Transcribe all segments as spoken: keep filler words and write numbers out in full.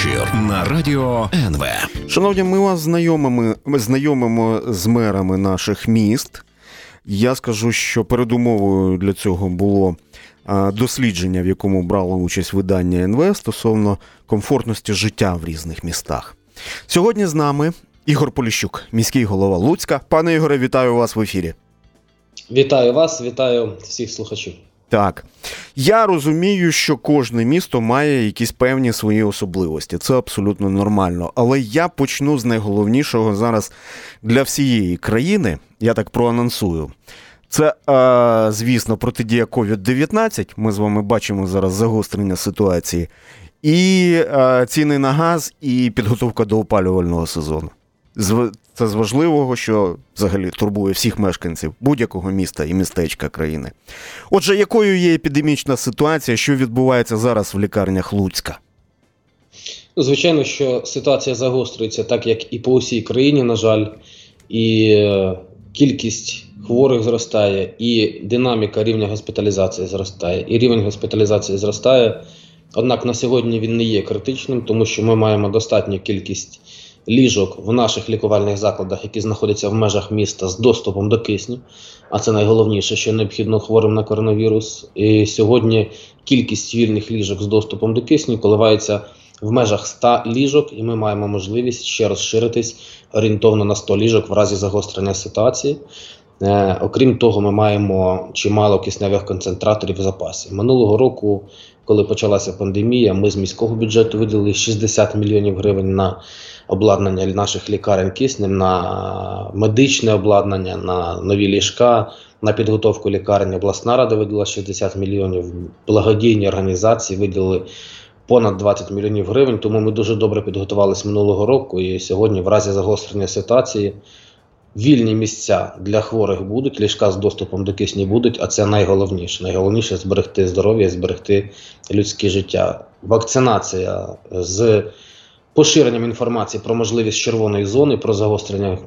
Вечір на радіо ен ве. Шановні, ми вас знайомимо, ми знайомимо з мерами наших міст. Я скажу, що передумовою для цього було дослідження, в якому брало участь видання ен ве стосовно комфортності життя в різних містах. Сьогодні з нами Ігор Поліщук, міський голова Луцька. Пане Ігоре, вітаю вас в ефірі. Вітаю вас, вітаю всіх слухачів. Так, я розумію, що кожне місто має якісь певні свої особливості. Це абсолютно нормально. Але я почну з найголовнішого зараз для всієї країни. Я так проанонсую. Це, е, звісно, протидія ковід дев'ятнадцять. Ми з вами бачимо зараз загострення ситуації. І е, ціни на газ, і підготовка до опалювального сезону. Це з важливого, що взагалі турбує всіх мешканців будь-якого міста і містечка країни. Отже, якою є епідемічна ситуація, що відбувається зараз в лікарнях Луцька? Звичайно, що ситуація загострюється так, як і по усій країні, на жаль. І кількість хворих зростає, і динаміка рівня госпіталізації зростає, і рівень госпіталізації зростає. Однак на сьогодні він не є критичним, тому що ми маємо достатню кількість ліжок в наших лікувальних закладах, які знаходяться в межах міста з доступом до кисню, а це найголовніше, що необхідно хворим на коронавірус. І сьогодні кількість вільних ліжок з доступом до кисню коливається в межах ста ліжок, і ми маємо можливість ще розширитись орієнтовно на сто ліжок в разі загострення ситуації. Е, окрім того, ми маємо чимало кисневих концентраторів в запасі. Минулого року, коли почалася пандемія, ми з міського бюджету виділили шістдесят мільйонів гривень на обладнання наших лікарень киснем, на медичне обладнання, на нові ліжка, на підготовку лікарень. Обласна рада виділила шістдесят мільйонів, благодійні організації виділили понад двадцять мільйонів гривень, тому ми дуже добре підготувалися минулого року, і сьогодні в разі загострення ситуації вільні місця для хворих будуть, ліжка з доступом до кисню будуть, а це найголовніше. Найголовніше – зберегти здоров'я, зберегти людське життя. Вакцинація з поширенням інформації про можливість червоної зони, про загострення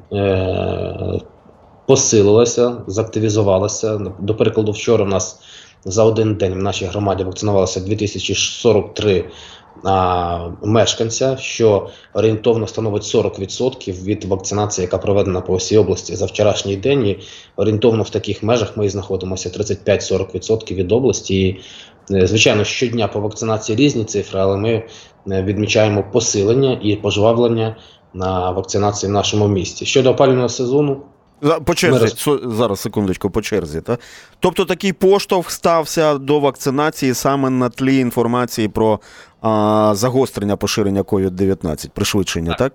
е- посилилася, зактивізувалася. До прикладу, вчора в нас за один день в нашій громаді вакцинувалося дві тисячі сорок три а, мешканця, що орієнтовно становить сорок відсотків від вакцинації, яка проведена по всій області за вчорашній день. І орієнтовно в таких межах ми і знаходимося, тридцять п'ять - сорок відсотків від області. І, звичайно, щодня по вакцинації різні цифри, але ми відмічаємо посилення і пожвавлення на вакцинації в нашому місті. Щодо опалювального сезону, По черзі, роз... зараз, секундочку, по черзі. Та? Тобто такий поштовх стався до вакцинації саме на тлі інформації про а, загострення поширення ковід дев'ятнадцять, пришвидшення, так? так?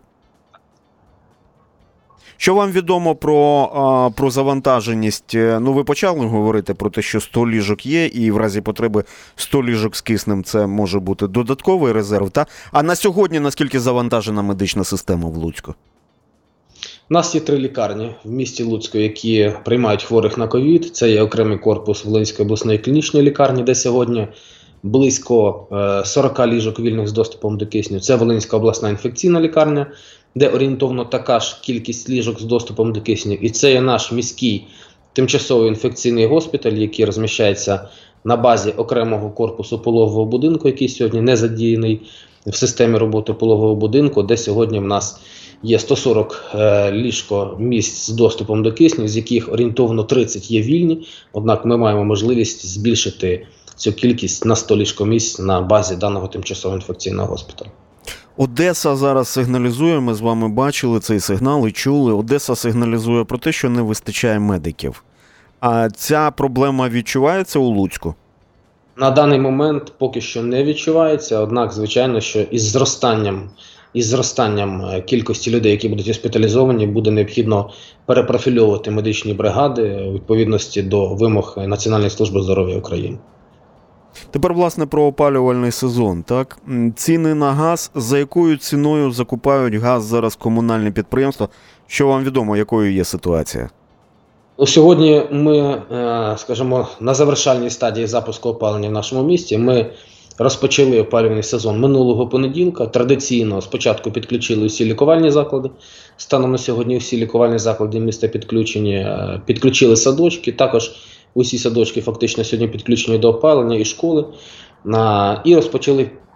Що вам відомо про, а, про завантаженість? Ну, ви почали говорити про те, що сто ліжок є, і в разі потреби сто ліжок з киснем – це може бути додатковий резерв, та? А на сьогодні наскільки завантажена медична система в Луцьку? У нас є три лікарні в місті Луцьку, які приймають хворих на ковід. Це є окремий корпус Волинської обласної клінічної лікарні, де сьогодні близько сорок ліжок вільних з доступом до кисню. Це Волинська обласна інфекційна лікарня, де орієнтовно така ж кількість ліжок з доступом до кисню. І це є наш міський тимчасовий інфекційний госпіталь, який розміщається на базі окремого корпусу пологового будинку, який сьогодні не задіяний в системі роботи пологового будинку, де сьогодні в нас є сто сорок е, ліжко місць з доступом до кисню, з яких орієнтовно тридцять є вільні, однак ми маємо можливість збільшити цю кількість на сто ліжкомісць на базі даного тимчасового інфекційного госпіталю. Одеса зараз сигналізує, ми з вами бачили цей сигнал і чули, Одеса сигналізує про те, що не вистачає медиків. А ця проблема відчувається у Луцьку? На даний момент поки що не відчувається, однак, звичайно, що із зростанням Із зростанням кількості людей, які будуть госпіталізовані, буде необхідно перепрофільовувати медичні бригади у відповідності до вимог Національної служби здоров'я України. Тепер, власне, про опалювальний сезон. Так? Ціни на газ, за якою ціною закупають газ зараз комунальні підприємства? Що вам відомо, якою є ситуація? Сьогодні ми, скажімо, на завершальній стадії запуску опалення в нашому місті. Ми розпочали опалювальний сезон минулого понеділка. Традиційно спочатку підключили усі лікувальні заклади. Станом на сьогодні усі лікувальні заклади міста підключені. Підключили садочки. Також усі садочки фактично сьогодні підключені до опалення і школи. І розпочали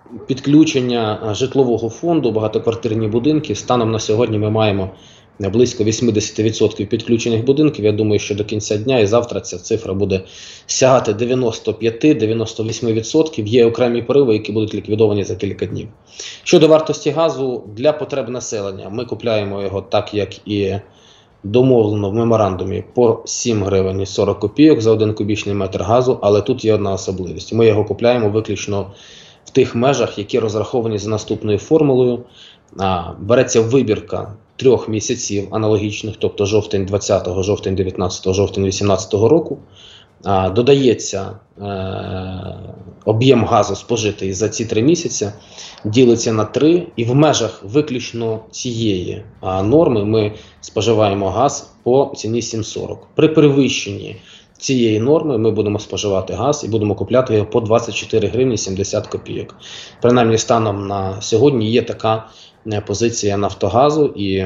підключення житлового фонду, багатоквартирні будинки. Станом на сьогодні ми маємо близько вісімдесят відсотків підключених будинків. Я думаю, що до кінця дня і завтра ця цифра буде сягати дев'яносто п'ять - дев'яносто вісім відсотків. Є окремі пориви, які будуть ліквідовані за кілька днів. Щодо вартості газу для потреб населення, ми купляємо його так, як і домовлено в меморандумі, по сім гривень сорок копійок за один кубічний метр газу, але тут є одна особливість. Ми його купляємо виключно в тих межах, які розраховані за наступною формулою. А, береться вибірка трьох місяців аналогічних, тобто жовтень двадцятого, жовтень дев'ятнадцятого, жовтень вісімнадцятого року. А, додається е, об'єм газу спожитий за ці три місяці, ділиться на три, і в межах виключно цієї а, норми ми споживаємо газ по ціні сім сорок. При перевищенні цієї норми ми будемо споживати газ і будемо купляти його по двадцять чотири гривні сімдесят копійок. Принаймні станом на сьогодні є така позиція Нафтогазу, і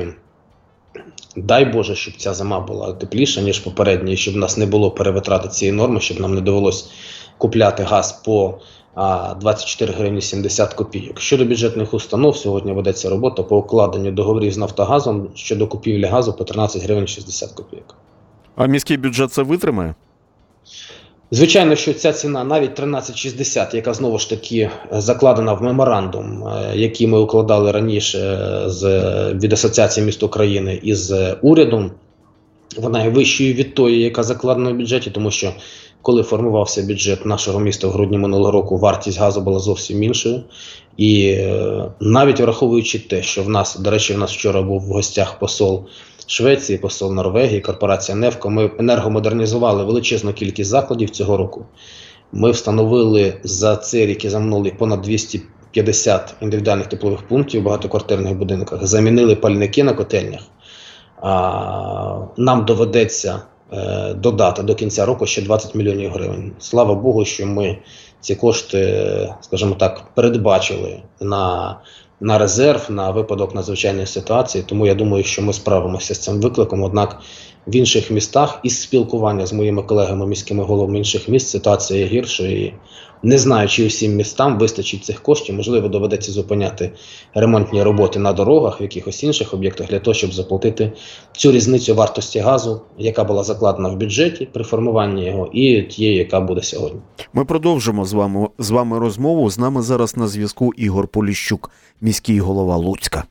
дай Боже, щоб ця зима була тепліша, ніж попередня, і щоб в нас не було перевитрати цієї норми, щоб нам не довелось купляти газ по а, двадцять чотири гривні сімдесят копійок. Щодо бюджетних установ, сьогодні ведеться робота по укладенню договорів з Нафтогазом щодо купівлі газу по тринадцять гривень шістдесят копійок. А міський бюджет це витримає? Звичайно, що ця ціна, навіть тринадцять шістдесят, яка знову ж таки закладена в меморандум, який ми укладали раніше з, від Асоціації міст України із урядом, вона є вищою від тої, яка закладена в бюджеті, тому що коли формувався бюджет нашого міста в грудні минулого року, вартість газу була зовсім іншою. І навіть враховуючи те, що в нас, до речі, в нас вчора був в гостях посол Швеції, посол Норвегії, корпорація Нефко, ми енергомодернізували величезну кількість закладів цього року. Ми встановили за цей рік і за минулий понад двісті п'ятдесят індивідуальних теплових пунктів в багатоквартирних будинках, замінили пальники на котельнях. А, нам доведеться е, додати до кінця року ще двадцять мільйонів гривень. Слава Богу, що ми ці кошти, скажімо так, передбачили на на резерв, на випадок надзвичайної ситуації, тому я думаю, що ми справимося з цим викликом, однак в інших містах із спілкування з моїми колегами, міськими головами інших міст, ситуація є гіршою, і не знаю, чи усім містам вистачить цих коштів, можливо, доведеться зупиняти ремонтні роботи на дорогах, в якихось інших об'єктах, для того, щоб заплатити цю різницю вартості газу, яка була закладена в бюджеті при формуванні його, і тієї, яка буде сьогодні. Ми продовжимо з вами, з вами розмову. З нами зараз на зв'язку Ігор Поліщук, міський голова Луцька.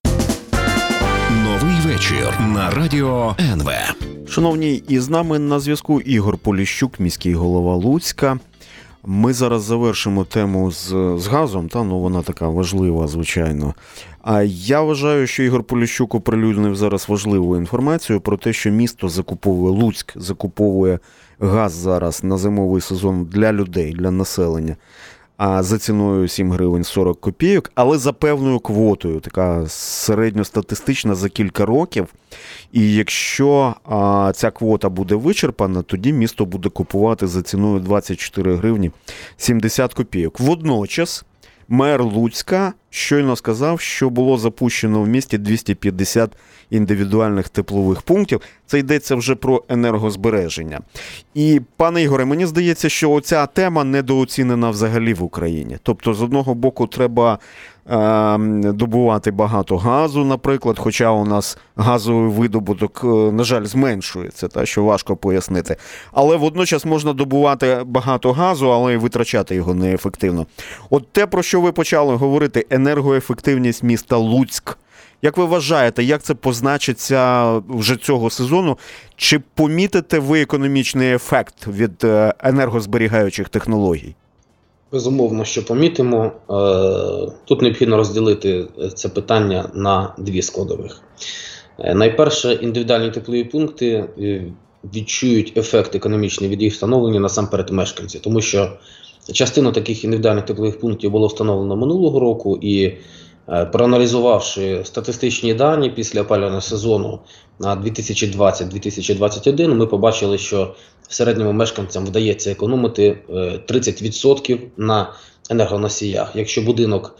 Новий вечір на радіо ен ве. Шановні, і з нами на зв'язку Ігор Поліщук, міський голова Луцька. Ми зараз завершимо тему з, з газом, та ну вона така важлива, звичайно. А я вважаю, що Ігор Поліщук оприлюднив зараз важливу інформацію про те, що місто закуповує, Луцьк закуповує газ зараз на зимовий сезон для людей, для населення, а за ціною сім гривень сорок копійок, але за певною квотою, така середньостатистична за кілька років. І якщо а, ця квота буде вичерпана, тоді місто буде купувати за ціною двадцять чотири гривні сімдесят копійок. Водночас мер Луцька щойно сказав, що було запущено в місті двісті п'ятдесят індивідуальних теплових пунктів. Це йдеться вже про енергозбереження. І, пане Ігоре, мені здається, що оця тема недооцінена взагалі в Україні. Тобто, з одного боку, треба е, добувати багато газу, наприклад, хоча у нас газовий видобуток, на жаль, зменшується, та, що важко пояснити. Але водночас можна добувати багато газу, але й витрачати його неефективно. От те, про що ви почали говорити, енергоефективність міста Луцьк. Як ви вважаєте, як це позначиться вже цього сезону? Чи помітите ви економічний ефект від енергозберігаючих технологій? Безумовно, що помітимо. Тут необхідно розділити це питання на дві складових. Найперше, індивідуальні теплові пункти відчують ефект економічний від їх встановлення насамперед мешканці, тому що частину таких індивідуальних теплових пунктів було встановлено минулого року, і проаналізувавши статистичні дані після опалювального сезону на дві тисячі двадцять - дві тисячі двадцять один, ми побачили, що в середньому мешканцям вдається економити тридцять відсотків на енергоносіях. Якщо будинок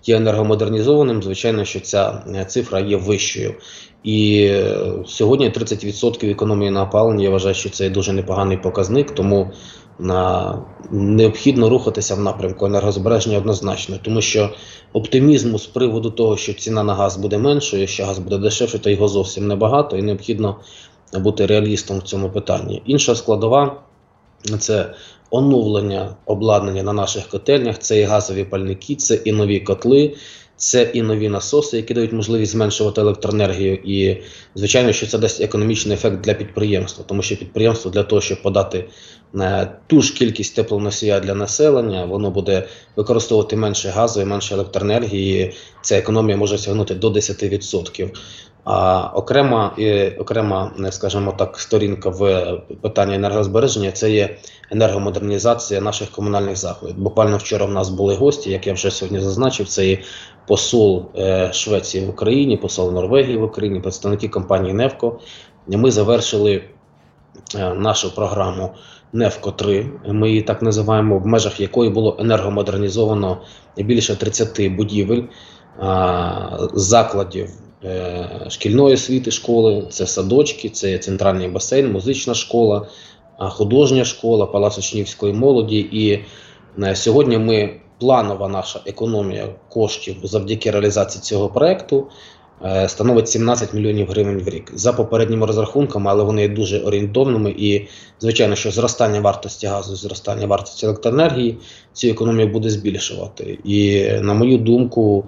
є енергомодернізованим, звичайно, що ця цифра є вищою. І сьогодні тридцять відсотків економії на опалення, я вважаю, що це дуже непоганий показник, тому на, необхідно рухатися в напрямку енергозбереження однозначно, тому що оптимізму з приводу того, що ціна на газ буде меншою, що газ буде дешевше, то його зовсім небагато, і необхідно бути реалістом в цьому питанні. Інша складова – це оновлення обладнання на наших котельнях, це і газові пальники, це і нові котли, це і нові насоси, які дають можливість зменшувати електроенергію. І, звичайно, що це дасть економічний ефект для підприємства, тому що підприємство для того, щоб подати ту ж кількість теплоносія для населення, воно буде використовувати менше газу і менше електроенергії, і ця економія може сягнути до десять відсотків. А окрема, і, окрема, скажімо так, сторінка в питанні енергозбереження – це є енергомодернізація наших комунальних закладів. Буквально вчора в нас були гості, як я вже сьогодні зазначив, це і посол е, Швеції в Україні, посол Норвегії в Україні, представники компанії Невко. Ми завершили е, нашу програму Невко три, ми її так називаємо, в межах якої було енергомодернізовано більше тридцять будівель, е, закладів шкільної освіти школи, це садочки, це центральний басейн, музична школа, художня школа, палац учнівської молоді. І сьогодні ми, планова наша економія коштів завдяки реалізації цього проєкту становить сімнадцять мільйонів гривень в рік. За попередніми розрахунками, але вони є дуже орієнтовними і, звичайно, що зростання вартості газу, зростання вартості електроенергії цю економію буде збільшувати. І, на мою думку,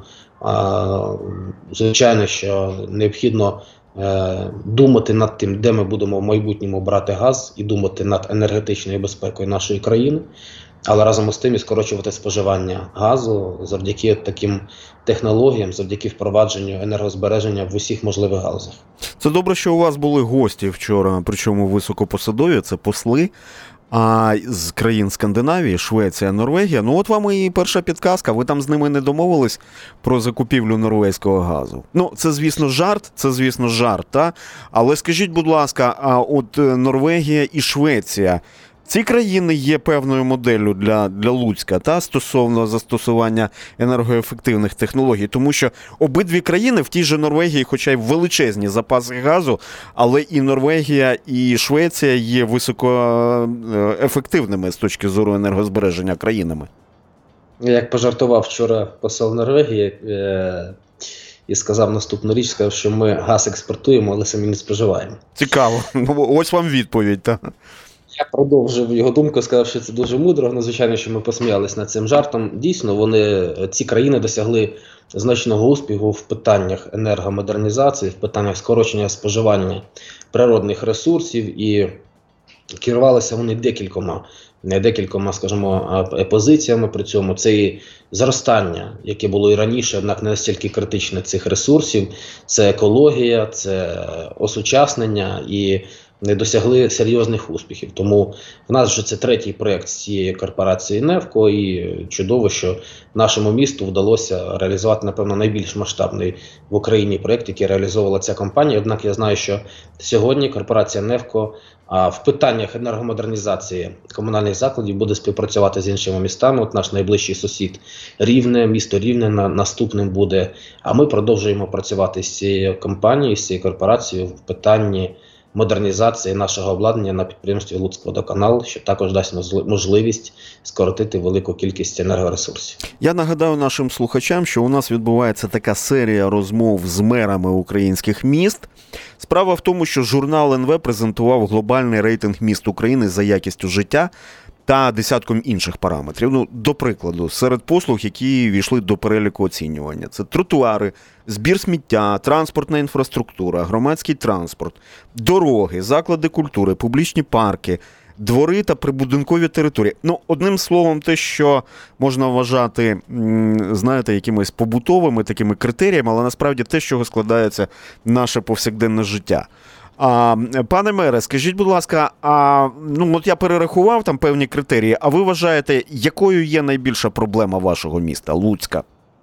звичайно, що необхідно е, думати над тим, де ми будемо в майбутньому брати газ, і думати над енергетичною безпекою нашої країни, але разом з тим і скорочувати споживання газу завдяки таким технологіям, завдяки впровадженню енергозбереження в усіх можливих галузях. Це добре, що у вас були гості вчора, причому високопосадові, це посли. А з країн Скандинавії, Швеція, Норвегія, ну от вам і перша підказка, ви там з ними не домовились про закупівлю норвезького газу. Ну, це, звісно, жарт, це, звісно, жарт, та? Але скажіть, будь ласка, а от Норвегія і Швеція, ці країни є певною моделлю для, для Луцька, та, стосовно застосування енергоефективних технологій, тому що обидві країни в тій же Норвегії, хоча й величезні запаси газу, але і Норвегія, і Швеція є високоефективними з точки зору енергозбереження країнами. Як пожартував вчора посол Норвегії е- і сказав наступну річ, сказав, що ми газ експортуємо, але самі не споживаємо. Цікаво. Ось вам відповідь, так? Я продовжив його думку, сказав, що це дуже мудро. Ну, звичайно, що ми посміялися над цим жартом. Дійсно, вони, ці країни досягли значного успіху в питаннях енергомодернізації, в питаннях скорочення споживання природних ресурсів, і керувалися вони декількома, не декількома, скажімо, позиціями при цьому. Це і зростання, яке було і раніше, однак не настільки критичне цих ресурсів, це екологія, це осучаснення, і не досягли серйозних успіхів. Тому в нас вже це третій проєкт з цієї корпорації Невко, і чудово, що нашому місту вдалося реалізувати, напевно, найбільш масштабний в Україні проєкт, який реалізовувала ця компанія. Однак я знаю, що сьогодні корпорація Невко а, в питаннях енергомодернізації комунальних закладів буде співпрацювати з іншими містами. От наш найближчий сусід Рівне, місто Рівне на, наступним буде. А ми продовжуємо працювати з цією компанією, з цією корпорацією в питанні модернізації нашого обладнання на підприємстві Луцькводоканал, що також дасть можливість скоротити велику кількість енергоресурсів. Я нагадаю нашим слухачам, що у нас відбувається така серія розмов з мерами українських міст. Справа в тому, що журнал ен ве презентував глобальний рейтинг міст України за якістю життя та десятком інших параметрів. Ну, до прикладу, серед послуг, які війшли до переліку оцінювання. Це тротуари, збір сміття, транспортна інфраструктура, громадський транспорт, дороги, заклади культури, публічні парки, двори та прибудинкові території. Ну, одним словом, те, що можна вважати, знаєте, якимись побутовими такими критеріями, але насправді те, з чого складається наше повсякденне життя. А, пане мере, скажіть, будь ласка, а, ну, от я перерахував там певні критерії, а ви вважаєте, якою є найбільша проблема вашого міста, Луцька?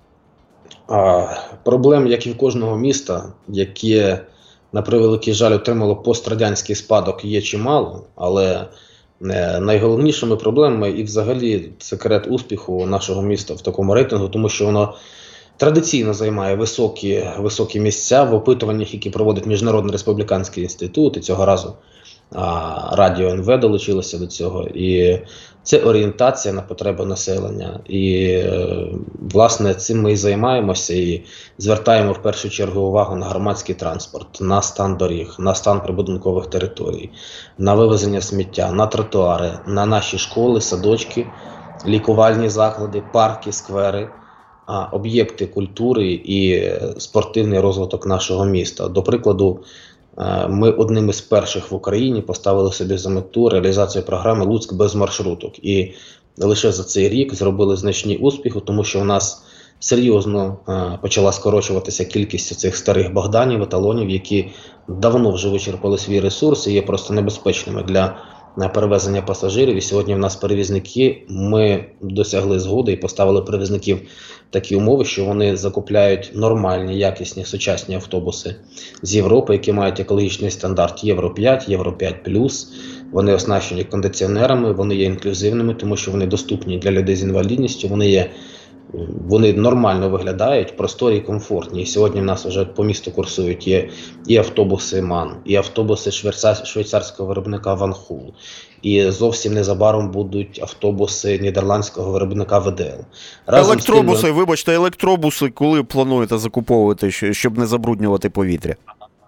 А, проблем, як і в кожного міста, яке, на превеликий жаль, отримало пострадянський спадок, є чимало, але не, найголовнішими проблемами і взагалі секрет успіху нашого міста в такому рейтингу, тому що воно традиційно займає високі, високі місця в опитуваннях, які проводить Міжнародний республіканський інститут, і цього разу а, Радіо ен ве долучилося до цього. І це орієнтація на потреби населення. І, е, власне, цим ми і займаємося, і звертаємо в першу чергу увагу на громадський транспорт, на стан доріг, на стан прибудинкових територій, на вивезення сміття, на тротуари, на наші школи, садочки, лікувальні заклади, парки, сквери, об'єкти культури і спортивний розвиток нашого міста. До прикладу, ми одним із перших в Україні поставили собі за мету реалізацію програми «Луцьк без маршруток». І лише за цей рік зробили значні успіхи, тому що у нас серйозно почала скорочуватися кількість цих старих Богданів, еталонів, які давно вже вичерпали свій ресурс і є просто небезпечними для на перевезення пасажирів. І сьогодні в нас перевізники, ми досягли згоди і поставили перевізників такі умови, що вони закупляють нормальні, якісні, сучасні автобуси з Європи, які мають екологічний стандарт Євро п'ять, Євро п'ять плюс. Вони оснащені кондиціонерами, вони є інклюзивними, тому що вони доступні для людей з інвалідністю, вони є Вони нормально виглядають, просторі і комфортні. І сьогодні в нас вже по місту курсують є і автобуси МАН, і автобуси швейцарського виробника Ванхул. І зовсім незабаром будуть автобуси нідерландського виробника ве де ел. Разом електробуси, тим, вибачте, електробуси, коли плануєте закуповувати, щоб не забруднювати повітря?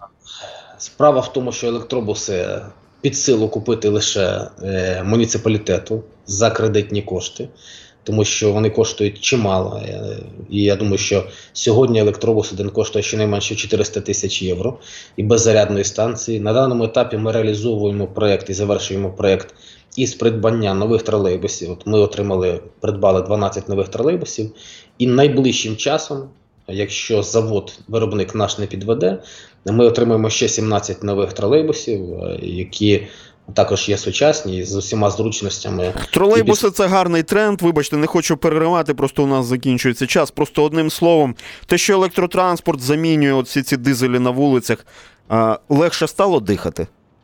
Справа в тому, що електробуси під силу купити лише е, муніципалітету за кредитні кошти, тому що вони коштують чимало. І я думаю, що сьогодні електробус один коштує щонайменше чотириста тисяч євро і без зарядної станції. На даному етапі ми реалізовуємо проєкт і завершуємо проєкт із придбання нових тролейбусів. От ми отримали, придбали дванадцять нових тролейбусів, і найближчим часом, якщо завод-виробник наш не підведе, ми отримаємо ще сімнадцять нових тролейбусів, які також є сучасні, з усіма зручностями. Тролейбуси – це гарний тренд, вибачте, не хочу переривати, просто у нас закінчується час. Просто одним словом, те, що електротранспорт замінює от всі ці дизелі на вулицях, легше стало дихати?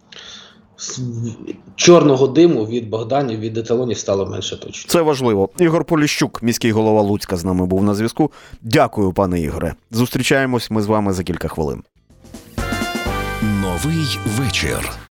Чорного диму від Богданів, від еталонів стало менше точно. Це важливо. Ігор Поліщук, міський голова Луцька, з нами був на зв'язку. Дякую, пане Ігоре. Зустрічаємось ми з вами за кілька хвилин. Новий вечір.